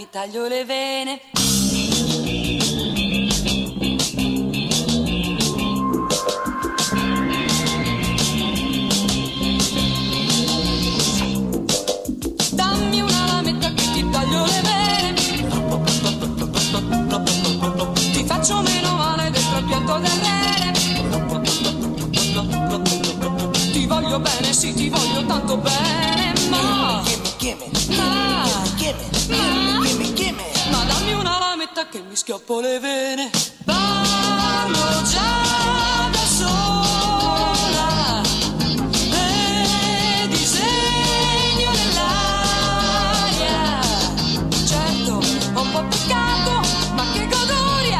mi taglio le vene. Dammi una lametta che ti taglio le vene. Ti faccio meno male dentro il pianto del rene. Ti voglio bene, sì, ti voglio tanto bene, ma ma dammi una lametta che mi schioppo le vene. Parlo già da sola e disegno nell'aria. Certo, ho un po' peccato, ma che godoria.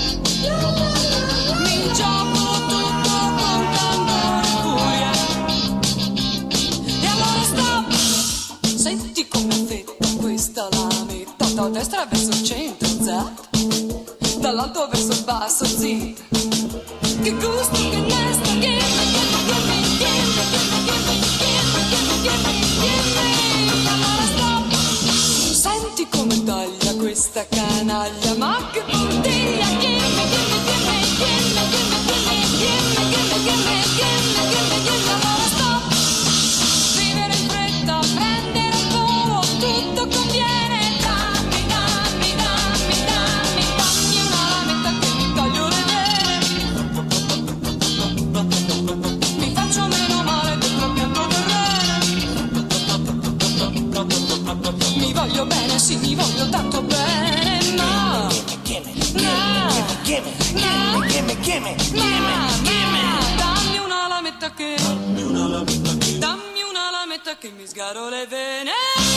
Mi gioco tutto con candore e furia. E allora stop, senti come affetta questa lametta. Da destra verso il centro, za, dall'alto verso il basso, zi. Che gusto, che nesto, gimme, allora stop, senti come taglia questa canaglia, ma che puntiglia, allora stop, vivere in fretta, prendere il volo, tutto conviene. Dammi una lametta che mi taglio le vene. Mi faccio meno male dentro il pianto del rene. Mi voglio bene, sì, mi voglio tanto bene, ma dammi una lametta che mi sgaro le vene.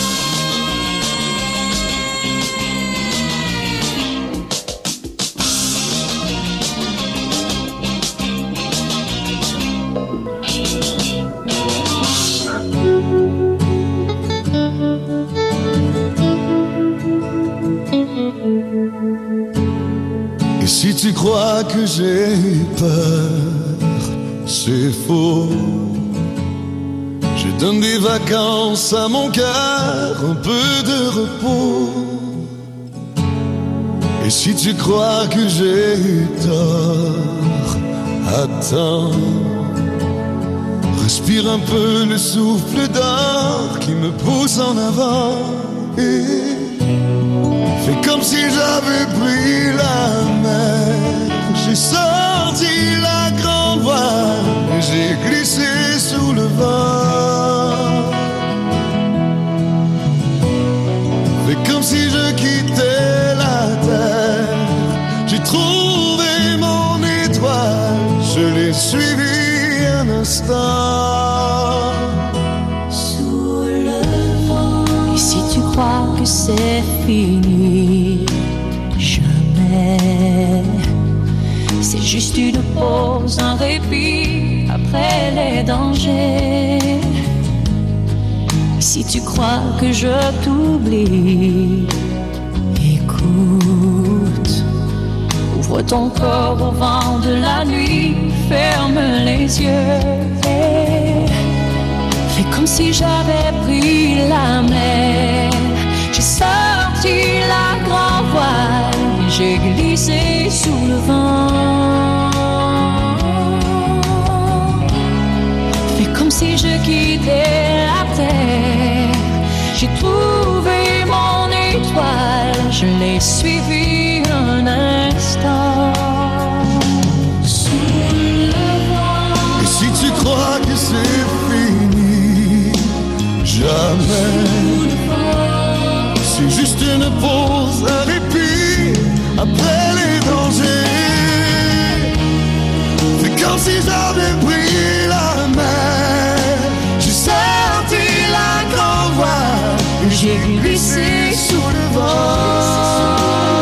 Et si tu crois que j'ai peur, c'est faux. Je donne des vacances à mon cœur, un peu de repos. Et si tu crois que j'ai tort, attends. Respire un peu le souffle d'or qui me pousse en avant. Et fais comme si j'avais pris la mer. J'ai sorti la grande voile et j'ai glissé sous le vent. Fais comme si je quittais la terre. J'ai trouvé mon étoile, je l'ai suivi un instant. Sous le vent. Et si tu crois que c'est fini, jamais. C'est juste une pause, un répit après les dangers. Et si tu crois que je t'oublie, écoute. Ouvre ton corps au vent de la nuit, ferme les yeux et fais comme si j'avais pris la mer. J'ai sorti la grand voile et j'ai glissé sous le vent. Fais comme si je quittais la terre. J'ai trouvé mon étoile, je l'ai suivi un instant. Sous le vent. Et si tu crois que c'est fini, jamais. C'est juste une pause, un répit après les dangers. Fais comme si j'avais pris la mer. J'ai sorti la grande voile et j'ai glissé sous le vent.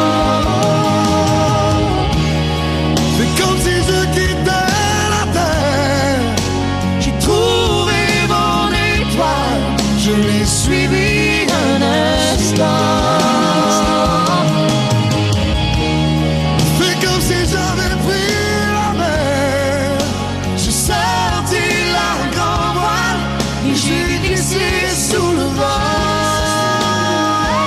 Fais comme si je quittais la terre. J'ai trouvé mon étoile, je l'ai suivi un instant. Fais comme si j'avais pris la mer. J'ai sorti la grande voile et j'ai glissé sous le vent.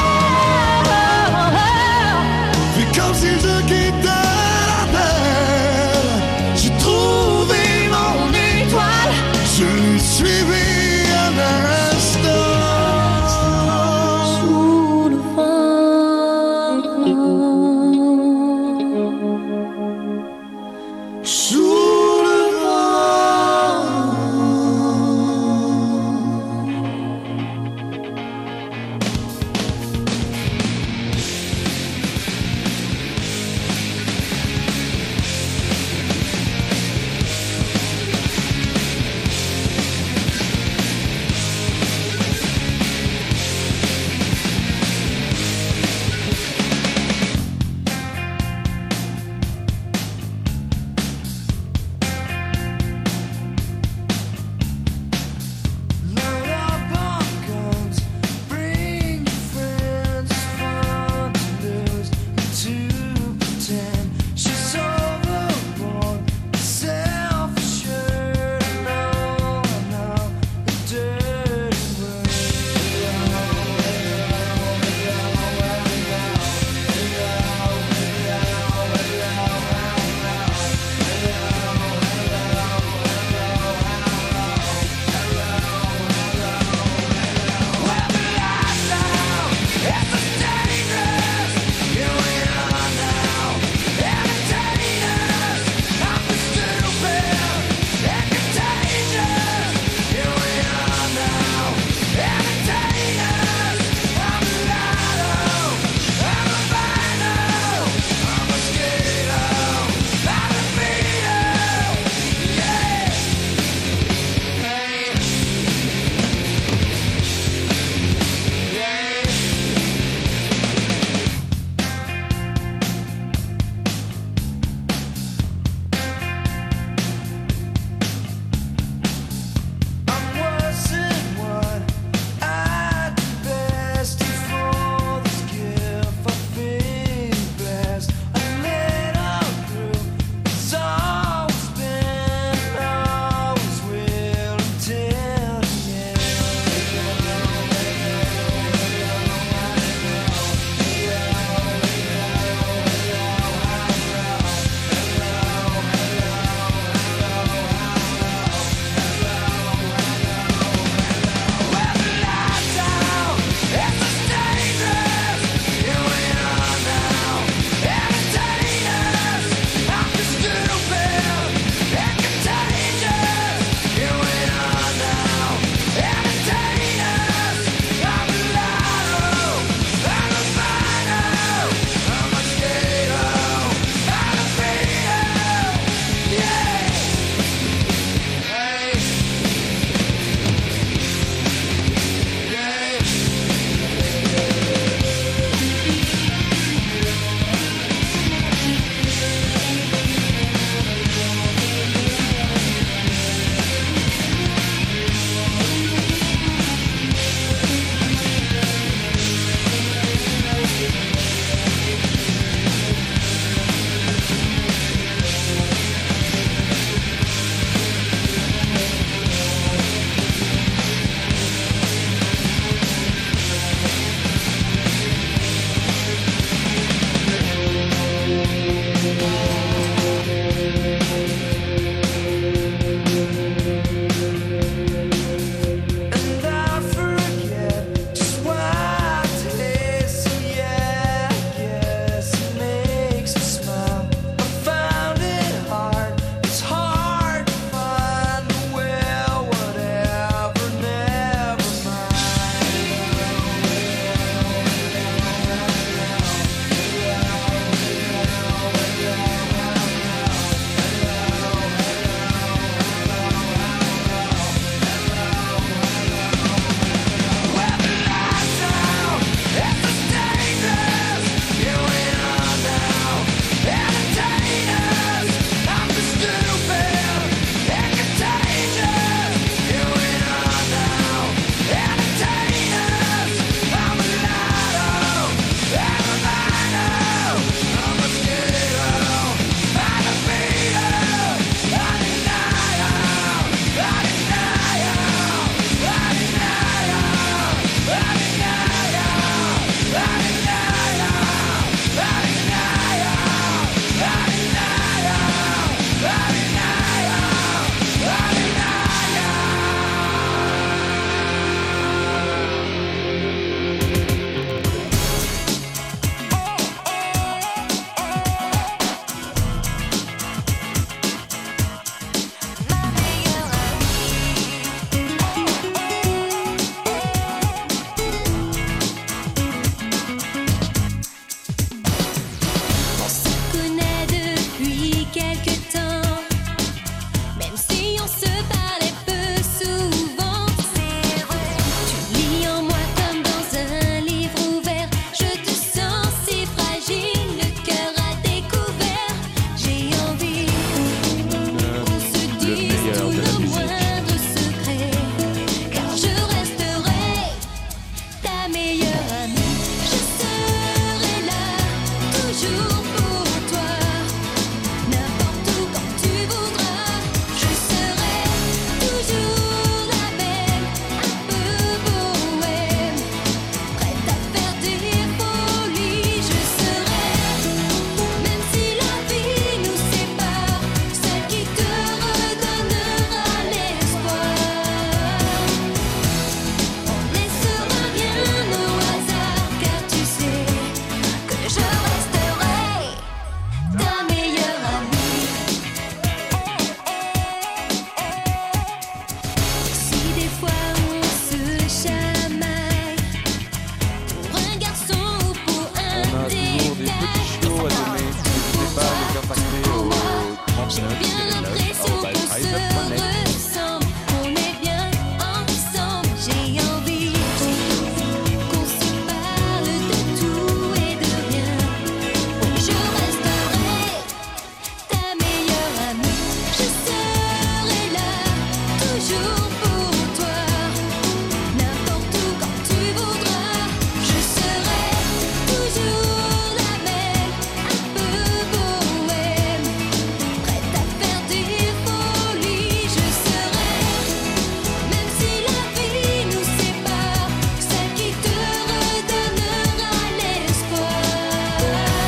toujours pour toi. N'importe où, quand tu voudras, je serai toujours la même, un peu bohème, prête à faire des folies. Je serai, même si la vie nous sépare, celle qui te redonnera l'espoir.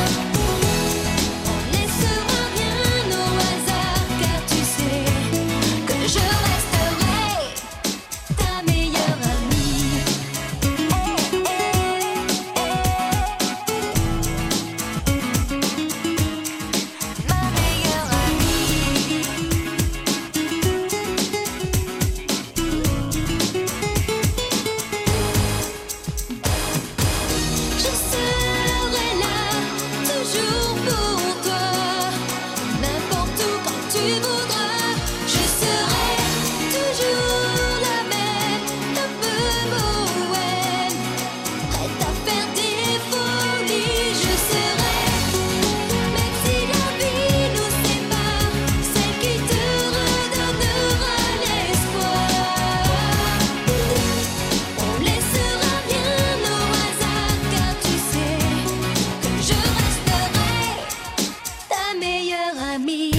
On laissera rien au hasard, car tu sais que je resterai ta meilleure amie. Ma meilleure amie. Je serai là, toujours pour toi. N'importe où, quand tu voudras, je serai toujours la même, un peu bohème, prête à faire des folies. Je serai, même si la vie nous sépare, celle qui te redonnera l'espoir. On laissera rien au hasard, car tu sais que je resterai ta meilleure amie.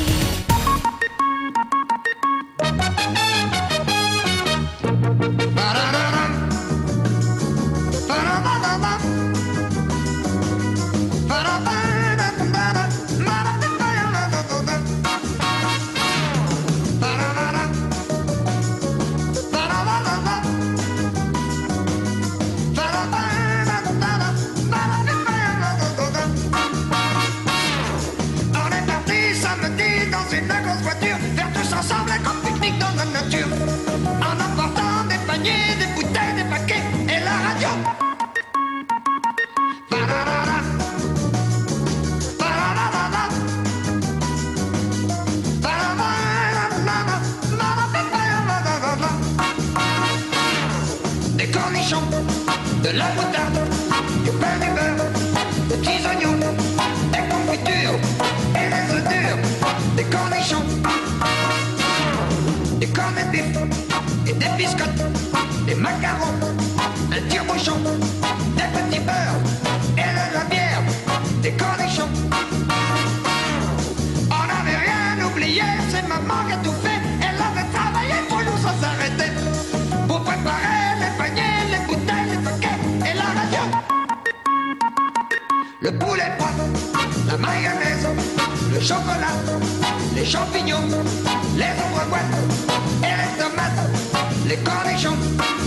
On est parti samedi dans une grosse voiture, faire tous ensemble un grand pique-nique dans la nature, en emportant des paniers, des bouteilles, des paquets et la radio. Ba-da-da-da. Ba-da-da-da-da. Ba-da-da-da-da-da. Des cornichons, de la moutarde, du pain du beurre, des petits oignons, des confitures et des œufs durs, des cornichons, des cornets de bif et des biscottes, des macarons, un tire-bouchon, des petits beurres et de la bière, des cornichons. On n'avait rien oublié, c'est maman qui a tout fait. Elle avait travaillé pour nous sans s'arrêter, pour préparer les paniers, les bouteilles, les paquets et la radio. Le poulet froid, la mayonnaise, le chocolat, les champignons, les aubrois et les tomates, les cornichons.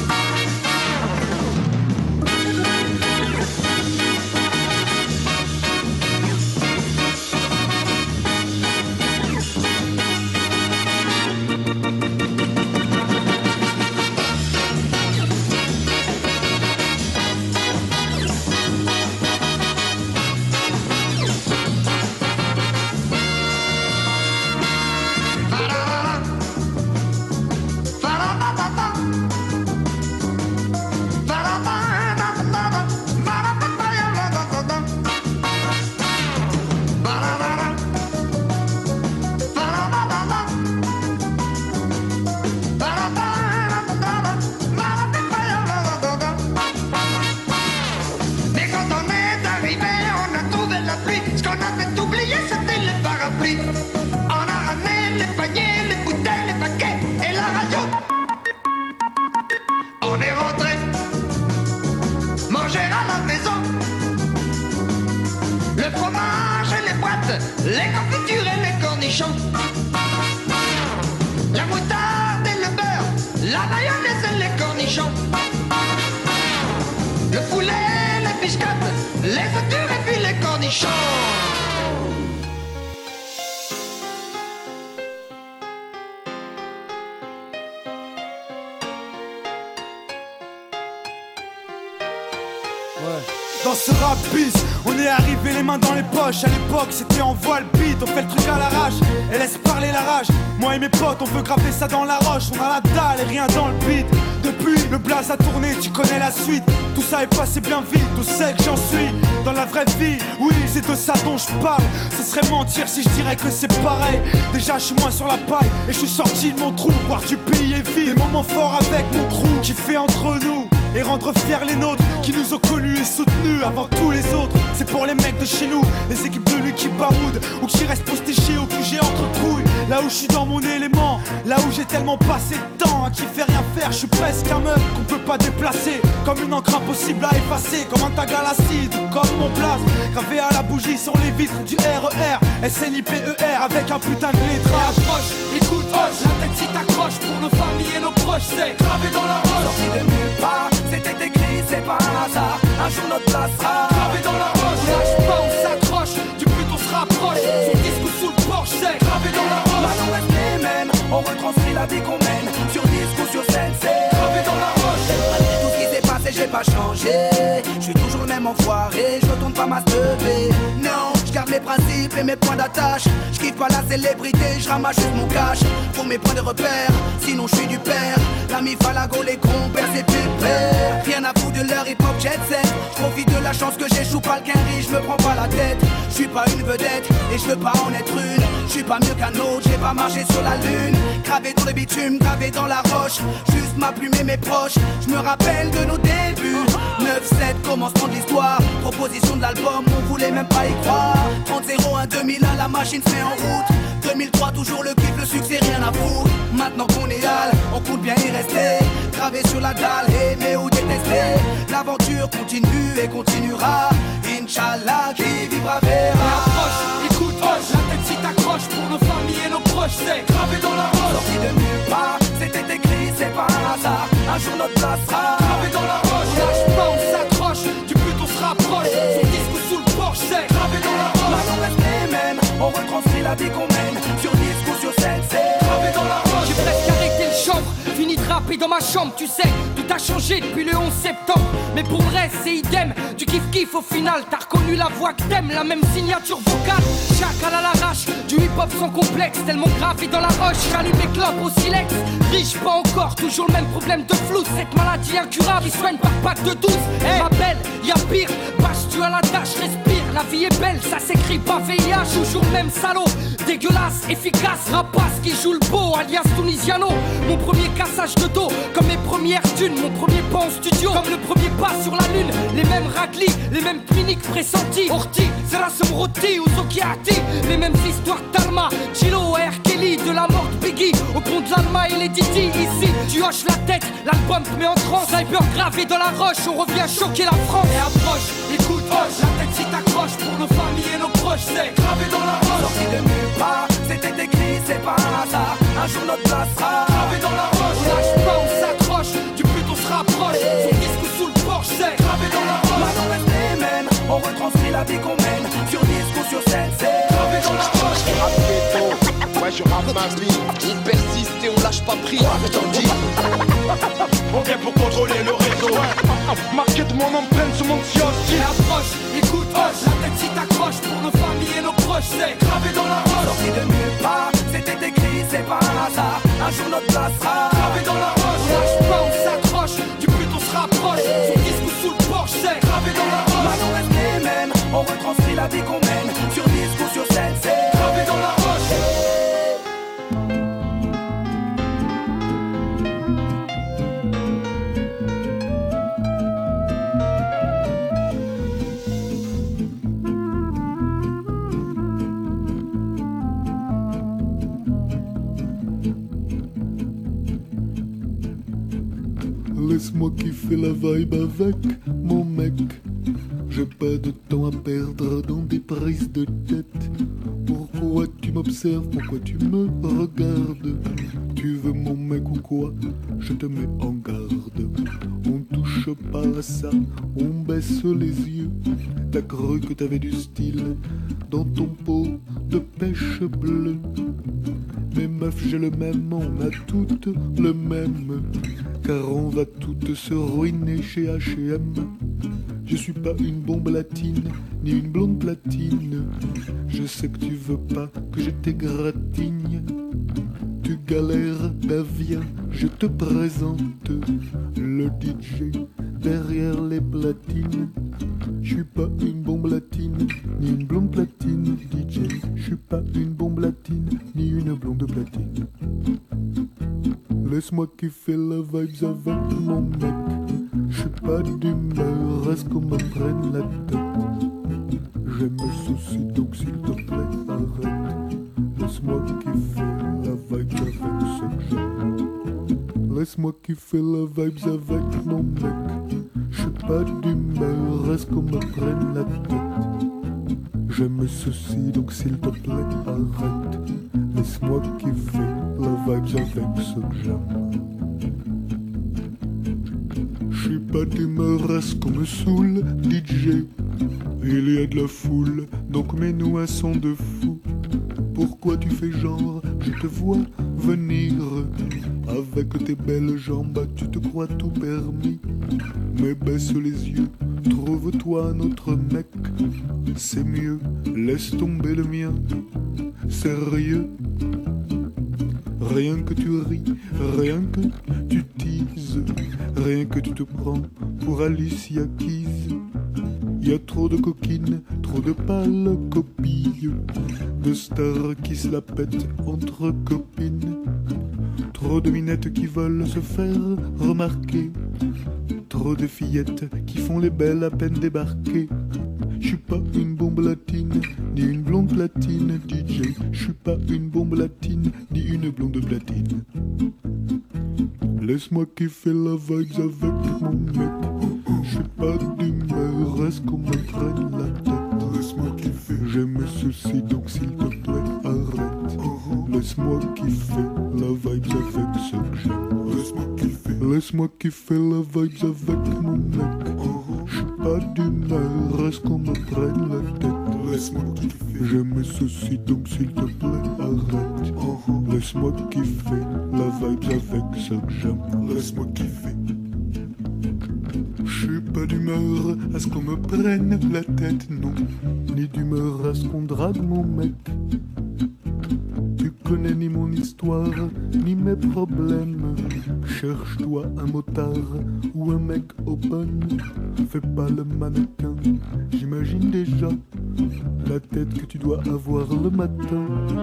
Mais quand on est arrivé, on a trouvé la pluie. Ce qu'on avait oublié, c'était les parapluies. On a ramené les paniers, les bouteilles, les paquets et la radio. On est rentré, manger à la maison. Le fromage et les boîtes, les confitures et les cornichons. La moutarde et le beurre, la mayonnaise et les cornichons. Le poulet, les biscottes, les œufs durs et puis les cornichons. Dans ce rap bis, on est arrivé les mains dans les poches. À l'époque c'était en voile beat, on fait le truc à l'arrache et laisse parler la rage. Moi et mes potes on veut graver ça dans la roche. On a la dalle et rien dans le beat. Depuis, le blaze a tourné, tu connais la suite. Tout ça est passé bien vite, tout sait que j'en suis. Dans la vraie vie, oui, c'est de ça dont je parle. Ce serait mentir si je dirais que c'est pareil. Déjà, je suis moins sur la paille et je suis sorti de mon trou. Voir du pays et vivre des moments forts avec mon crew qui fait entre nous. Et rendre fiers les nôtres qui nous ont connus et soutenus avant tous les autres. C'est pour les mecs de chez nous, les équipes de lui qui baroudent ou qui restent postichés au QG entre couilles. Là où je suis dans mon élément, là où j'ai tellement passé de temps à qui fait rien faire. Je suis presque un meuf qu'on peut pas déplacer, comme une encre impossible à effacer, comme un tag à l'acide ou comme mon place gravé à la bougie sur les vitres du RER SNIPER avec un putain de lettrage. Approche, écoute, hoche, la tête si t'accroches pour nos familles et nos proches, c'est gravé dans la roche. Sorti de nulle part, c'était écrit, c'est pas un hasard. Un jour notre place sera gravé dans la roche. Lâche pas, on s'accroche, du but on se rapproche. Sous disque ou sous le porche, c'est gravé dans la roche. Maintenant reste les mêmes, on retranscrit la vie qu'on mène. Sur disque ou sur scène, c'est gravé dans la roche. Malgré tout ce qui s'est passé, j'ai pas changé. Je suis toujours le même enfoiré, je retourne pas ma stevée. Non, je garde mes principes et mes points d'attache. Je kiffe pas la célébrité, je ramasse juste mon cash. Pour mes points de repère, sinon je suis du père. L'ami Falago, les compères, c'est pépère. Rien à foutre de leur hip-hop jet set. Je profite de la chance que j'échoue pas le quinri, je me prends pas la tête. Je suis pas une vedette et je veux pas en être une. Je suis pas mieux qu'un autre, j'ai pas marché sur la lune. Gravé dans le bitume, gravé dans la roche. Juste ma plume et mes proches, je me rappelle de nos débuts. 9-7, commencement de l'histoire. Proposition de l'album, on voulait même pas y croire. 30-01, 2001, la machine se met en route. 2003, toujours le kiff, le succès, rien à foutre. Maintenant qu'on est hal, on compte bien y rester. Gravé sur la dalle, aimer ou détester. L'aventure continue et continuera. Inch'Allah, qui vivra verra. Approche, écoute, hoche, la tête si t'accroches pour nos familles et nos proches, c'est gravé dans la roche. Sorti de nulle part, c'était écrit, c'est pas un hasard. Un jour notre place sera gravé dans la roche. Lâche pas, on s'accroche, du but on se rapproche. Sous disque ou sous le porche, c'est gravé dans la roche. Maintenant reste les mêmes, on retranscrit la vie qu'on mène. Sur disque ou sur scène, c'est gravé dans la roche. J'ai presque arrêté le chanvre, fini de rapper dans ma chambre, tu sais. Tout a changé depuis le 11 septembre. Mais pour le reste, c'est idem. Du kiff-kiff au final, t'as reconnu la voix que t'aimes. La même signature vocale, chacal à l'arrache. Du hip-hop sans complexe, tellement gravé dans la roche. J'allume mes clopes au silex. Riche pas encore, toujours le même problème de flou. Cette maladie incurable, il soigne par pack de 12. Ma belle, y'a pire, bâche tu à la tâche, respire. La vie est belle, ça s'écrit pas VIH. Toujours le même salaud, dégueulasse, efficace. Rapace qui joue le beau, alias Tunisiano. Mon premier cassage de dos, comme mes premières thunes. Mon premier pas en studio, comme le premier pas sur la lune. Les mêmes raclis, les mêmes cliniques pressentis. Orti, Serasum Roti ou Zokiati. Les mêmes histoires d'Alma, Chilo, R. Kelly. De la mort de Biggie, au pont de l'Alma et les Didi. Ici, tu hoches la tête, l'album te met en transe. Sniper gravé dans la roche, on revient choquer la France. Et approche, écoute, hoche, la tête si t'accroches pour nos familles et nos proches, c'est gravé dans la roche. Sorti de nulle part, c'était écrit, c'est pas un hasard. Un jour notre place sera gravé dans la roche. Lâche pas, on s'accroche, du but on se rapproche. Sous disque ou sous le porche, c'est gravé dans la roche. Maintenant reste les mêmes, on retranscrit la vie qu'on mène. Sur disque ou sur scène, c'est gravé dans la roche. Ouais, je rappe ma vie, on persiste et on lâche pas prise. Je t'en dis. On vient pour contrôler le réseau. Marqué de mon empreinte sur mon kiosque. Et approche, écoute, hoche, la tête si t'accroches pour nos familles et nos proches, c'est gravé dans la roche. Sorti de nulle part, c'était écrit, c'est pas un hasard. Un jour notre place sera gravé dans la roche. Lâche pas, on s'accroche, du but on se rapproche. Sous disque ou sous le porche, c'est gravé dans la roche. Maintenant reste les mêmes, on retranscrit la vie qu'on mène. Sur disque ou sur scène, c'est gravé dans la roche. Laisse-moi kiffer la vibe avec mon mec. J'ai pas de temps à perdre dans des prises de tête. Pourquoi tu m'observes, pourquoi tu me regardes? Tu veux mon mec ou quoi? Je te mets en garde. On touche pas à ça, on baisse les yeux. T'as cru que t'avais du style dans ton pot de pêche bleue. Mais meuf, j'ai le même, on a toutes le même. Car on va toutes se ruiner chez H&M. Je suis pas une bombe latine, ni une blonde platine. Je sais que tu veux pas que je t'égratigne. tu galères, ben viens, je te présente le DJ derrière les platines. Je suis pas une bombe latine, ni une blonde platine, DJ. Je suis pas une bombe latine, ni une blonde platine. Laisse-moi kiffer la vibes avec mon mec. Je suis pas d'humeur à ce qu'on me prenne la tête. Je me soucie donc s'il te plaît arrête. Laisse-moi kiffer la vibes avec ce que j'aime. Laisse-moi kiffer la vibes avec mon mec. Je suis pas d'humeur à ce qu'on me prenne la tête. Je me soucie donc s'il te plaît arrête. Laisse-moi kiffer la vibes avec ce que j'aime. Je suis pas d'humeur à ce qu'on me saoule, DJ. Il y a de la foule, donc mets-nous un son de fou. Pourquoi tu fais genre, je te vois venir. Avec tes belles jambes, tu te crois tout permis. Mais baisse les yeux, trouve-toi un autre mec. C'est mieux, laisse tomber le mien. Sérieux. Rien que tu ris, rien que tu teases, rien que tu te prends pour Alicia Keys. Y a trop de coquines, trop de pâles copies, de stars qui se la pètent entre copines. Trop de minettes qui veulent se faire remarquer, trop de fillettes qui font les belles à peine débarquer. Je suis pas une bombe latine, ni une blonde platine, DJ. Je suis pas une bombe latine, ni une blonde platine. Laisse-moi kiffer la vibes avec mon mec. Je suis pas d'humeur à ce qu'on me prenne la tête. Laisse-moi kiffer, je me soucie donc s'il te plaît arrête. Laisse-moi kiffer la vibes avec ce que j'aime. Laisse-moi kiffer, laisse-moi kiffer la vibes avec mon mec. Je suis pas d'humeur à ce qu'on me prenne la tête. Laisse-moi kiffer, je me soucie donc s'il te plaît arrête. Laisse-moi kiffer la vibes avec ce que j'aime. Laisse-moi kiffer. Je suis pas d'humeur à ce qu'on me prenne la tête, non. Ni d'humeur à ce qu'on drague mon mec. Tu connais ni mon histoire, ni mes problèmes. Cherche-toi un motard ou un mec open. Fais pas le mannequin, j'imagine déjà la tête que tu dois avoir le matin.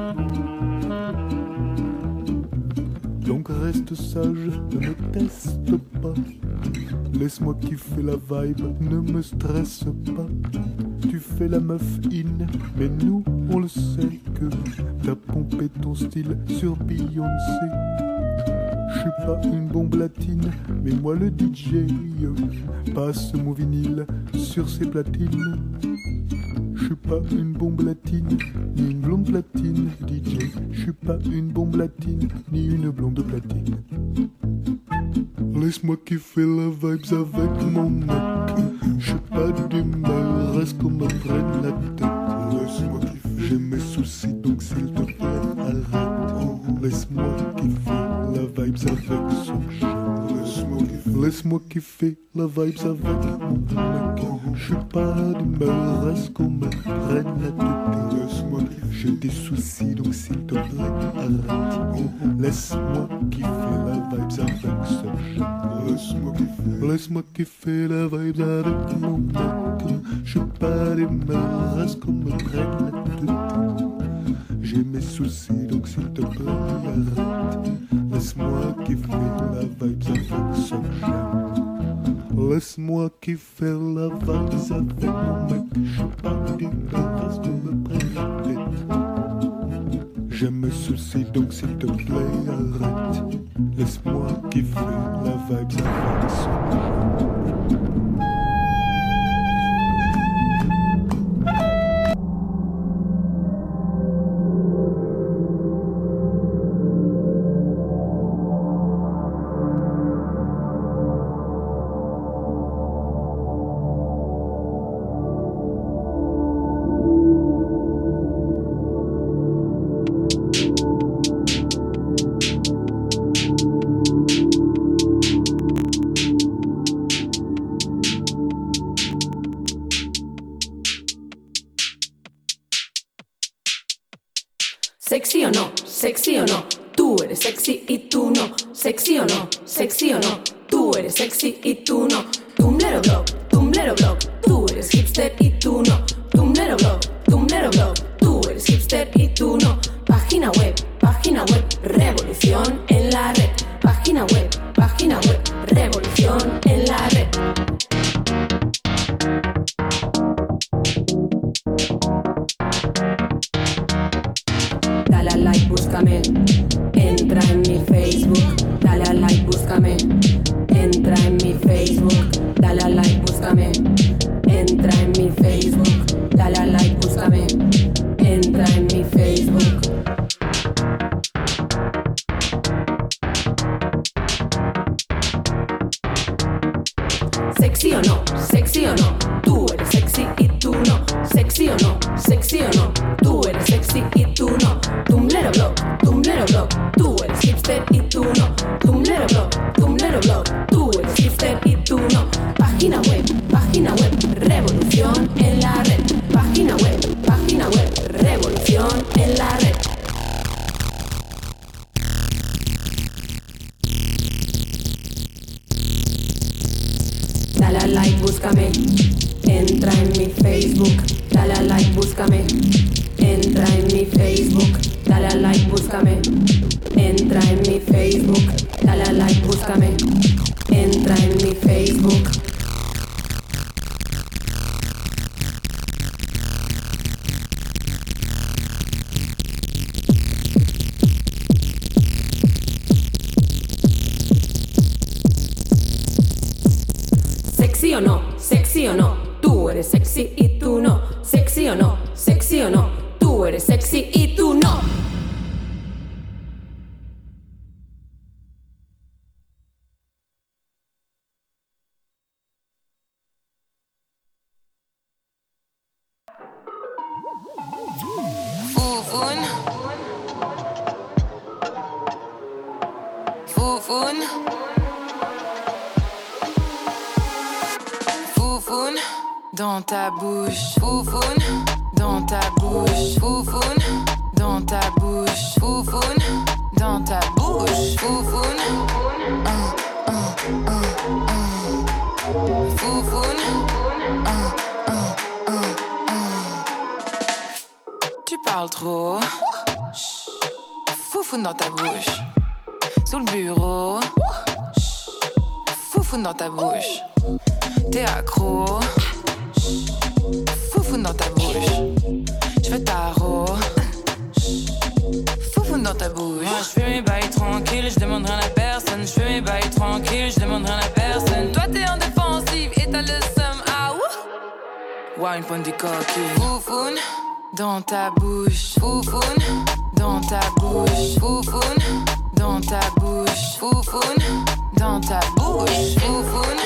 Donc reste sage, ne me teste pas. Laisse-moi kiffer la vibe, ne me stresse pas. Tu fais la meuf in, mais nous on le sait que t'as pompé ton style sur Beyoncé. Je suis pas une bombe latine, mais moi le DJ passe mon vinyle sur ses platines. Je suis pas une bombe latine, ni une blonde platine, DJ. Je suis pas une bombe latine, ni une blonde platine. Laisse-moi kiffer la vibes avec mon mec. Je suis pas d'humeur à ce qu'on me prenne la tête. Laisse-moi kiffer, j'ai mes soucis donc s'il te plaît arrête. Laisse-moi kiffer la vibes avec son chien. Laisse-moi kiffer la vibes avec mon mec. Je suis pas d'humeur à ce qu'on me prenne la tête. Laisse-moi kiffer, j'ai des soucis donc s'il te plaît arrête. Laisse-moi kiffer la vibes avec son chien. Laisse-moi kiffer la vibes avec mon mec. Je suis pas d'humeur à ce qu'on me prenne la tête. J'ai mes soucis donc s'il te plaît arrête. Laisse-moi kiffer la vibes avec ce que j'aime. Laisse-moi kiffer la vibes avec mon mec. Je suis pas d'humeur à ce qu'on me prenne la tête. J'ai mes soucis donc s'il te plaît arrête. Laisse-moi kiffer la vibes avec ce que j'aime. Sexy o no, tú eres sexy y tú no. Sexy o no, sexy o no. Tú eres sexy y tú no. Tumblero blog, tú eres hipster y tú no. Tumblero blog, tú eres hipster y tú no. Página web, revolución en la red. Página web, revolución en la red. Dale a like, búscame. Entra en mi Facebook. Dale a like, búscame. Entra en mi Facebook. Dale a like, búscame. Entra en mi Facebook. Dale a like, búscame. Entra en mi Facebook. Sexy o no, tú eres sexy y tú no. Sexy o no, tú eres sexy y tú no. Tumblero blog, tú eres hipster y tú no. Tumblero blog, tú eres hipster y tú no. Página web, revolución en la red. Página web, revolución en la red. Dale a like, búscame. Entra en mi Facebook. Dale a like, búscame. Entra en mi Facebook. Dale a like, búscame. Entra en mi Facebook. Dale a like, búscame. Entra en mi Facebook. Sexy o no, tú eres sexy y tú no. Sexy o no, tú eres sexy y tú no. Dans ta bouche, foufoune, dans ta bouche, foufoune, dans ta bouche, foufoune, dans ta bouche, foufoune, foufoune, tu parles trop, foufoune dans ta bouche, sous le bureau, foufoune dans ta bouche, t'es accro. Foufoune dans ta bouche, j'fais tarot. Foufoune dans ta bouche. Moi j'fais mes bails tranquilles, j'demande rien à personne. J'fais mes bails tranquilles, j'demande rien à personne. Toi t'es en défensive et t'as le seum, ah ouh. Ouais, une pointe du coquille. Foufoune dans ta bouche, foufoune dans ta bouche, foufoune dans ta bouche, foufoune dans ta bouche, foufoune.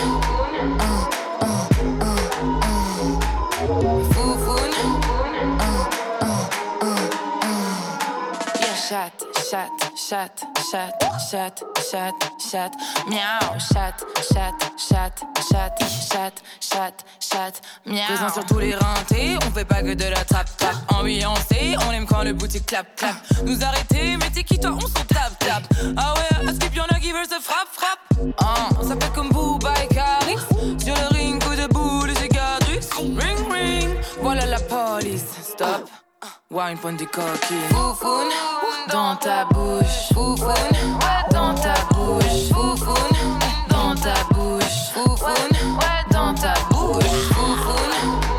Chat, chat, chat, chat, chat, chat, chat, miaou, chat, chat, chat, chat, chat, chat, chat, miaou. Présent sur tous les rintés, on fait pas que de la trap, trap. Ambiancé, on aime quand le boutique clap, clap. Nous arrêter, mais t'es qui toi, on s'en tape, tape. Ah ouais, à skip y'en a qui veulent se frappe, frappe. Ça fait comme Booba et Caris. Sur le ring, coup de boule, cicatrice. Ring, ring, voilà la police, stop. Ouais, une pointe de coquille. Foufoune dans ta bouche, foufoune dans ta bouche, foufoune dans ta bouche, foufoune dans ta bouche, foufoune.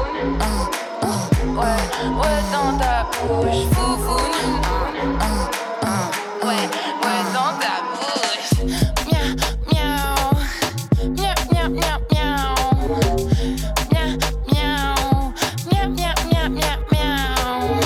Ouais, dans ta bouche, foufoune. Ouais, dans ta bouche. Miaou, miaou, miaou, miaou, miaou, miaou. Miaou, miaou, miaou, miaou, miaou, miaou.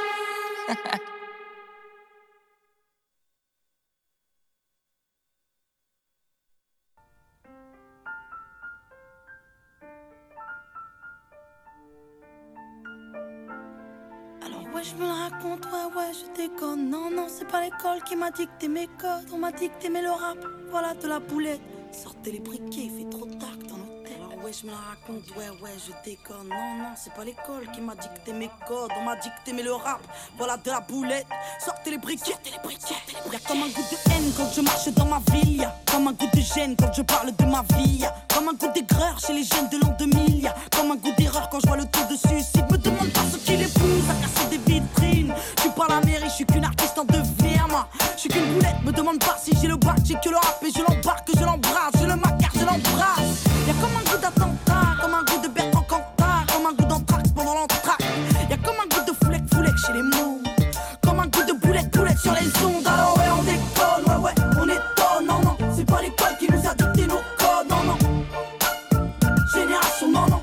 Ouais, je me le raconte, ouais, je déconne. Non, c'est pas l'école qui m'a dicté mes codes. On m'a dit que t'aimais le rap, voilà de la boulette. Sortez les briquets, il fait trop tard dans l'hôtel. ouais, je me la raconte, ouais, je déconne. Non, c'est pas l'école qui m'a dicté mes codes. On m'a dicté, mais le rap, voilà de la boulette. Sortez les briquettes, Y'a comme un goût de haine quand je marche dans ma ville. Y'a comme un goût de gêne quand je parle de ma vie. Y'a comme un goût d'aigreur chez les jeunes de l'an 2000. Y'a comme un goût d'erreur quand je vois le taux de suicide. Me demande pas ce qui les pousse à casser des vitrines. Je suis pas la mairie, je suis qu'une artiste en devenir, moi. Je suis qu'une boulette, me demande pas si j'ai le bac. J'ai que le rap et je l'embarque, je l'embrasse. Je le macar, je l'embrasse. Y'a comme un goût d'attentat, comme un goût de Bertrand Cantat, comme un goût d'entraque pendant l'entraque. Y'a comme un goût de foulec chez les mots, comme un goût de boulette sur les ondes. Alors ouais, on déconne, ouais, on étonne. Non, c'est pas l'école qui nous a dicté nos codes. Non, génération, non.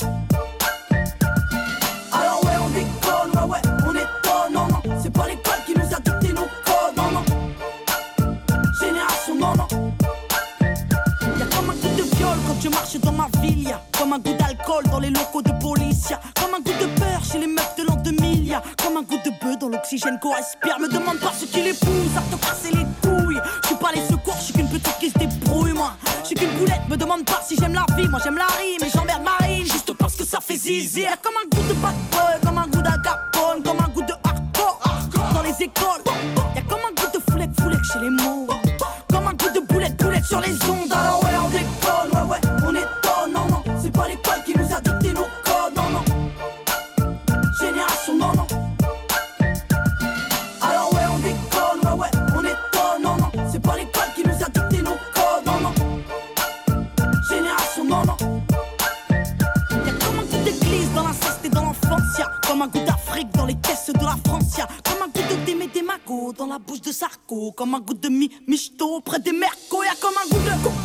Alors ouais, on déconne, ouais, on étonne. Non, c'est pas l'école qui nous a dicté nos codes. Non, génération, non. Y'a comme un goût de viol quand je marche dans ma ville. Y'a comme un goût d'alcool dans les locaux de police. Y'a comme un goût de peur chez les meufs de l'an 2000. Y'a comme un goût de bœuf dans l'oxygène qu'on respire. Me demande pas ce qui les pousse à te casser les couilles. Je suis pas les secours, je suis qu'une petite qui se débrouille, moi. Je suis qu'une boulette, me demande pas si j'aime la vie. Moi j'aime la rime et j'emmerde Marine juste parce que ça fait zizi. Y'a comme un goût de bad boy, comme un goût d'agapone, comme un goût de hardcore dans les écoles. Y'a comme un goût de foulec chez les mots, comme un goût de boulette sur les ondes. Alors ouais, on déconne, ouais, on étonne. Non, c'est pas l'école qui nous a dicté nos codes. Non, génération, non. Alors ouais, on déconne, ouais, on étonne. Non, c'est pas l'école qui nous a dicté nos codes. Non, génération, non. Y'a comme un goût d'église dans l'inceste et dans l'enfance. Y'a comme un goût d'Afrique dans les caisses de la France. Y'a comme un goût de Démé des Magots dans la bouche de Sarko, comme un goût de Michto près des Mercos. Y'a comme un goût de